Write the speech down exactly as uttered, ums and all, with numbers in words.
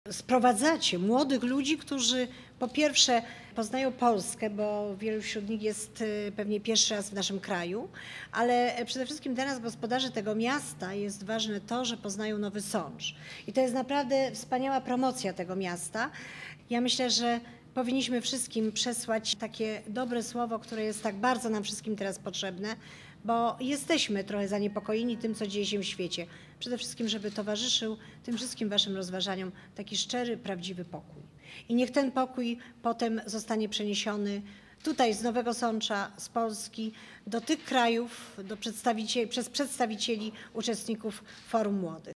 Sprowadzacie młodych ludzi, którzy po pierwsze poznają Polskę, bo wielu wśród nich jest pewnie pierwszy raz w naszym kraju, ale przede wszystkim dla nas, gospodarzy tego miasta, jest ważne to, że poznają Nowy Sącz. I to jest naprawdę wspaniała promocja tego miasta. Ja myślę, że powinniśmy wszystkim przesłać takie dobre słowo, które jest tak bardzo nam wszystkim teraz potrzebne, bo jesteśmy trochę zaniepokojeni tym, co dzieje się w świecie. Przede wszystkim, żeby towarzyszył tym wszystkim waszym rozważaniom taki szczery, prawdziwy pokój. I niech ten pokój potem zostanie przeniesiony tutaj z Nowego Sącza, z Polski, do tych krajów, do przedstawicieli, przez przedstawicieli uczestników Forum Młodych.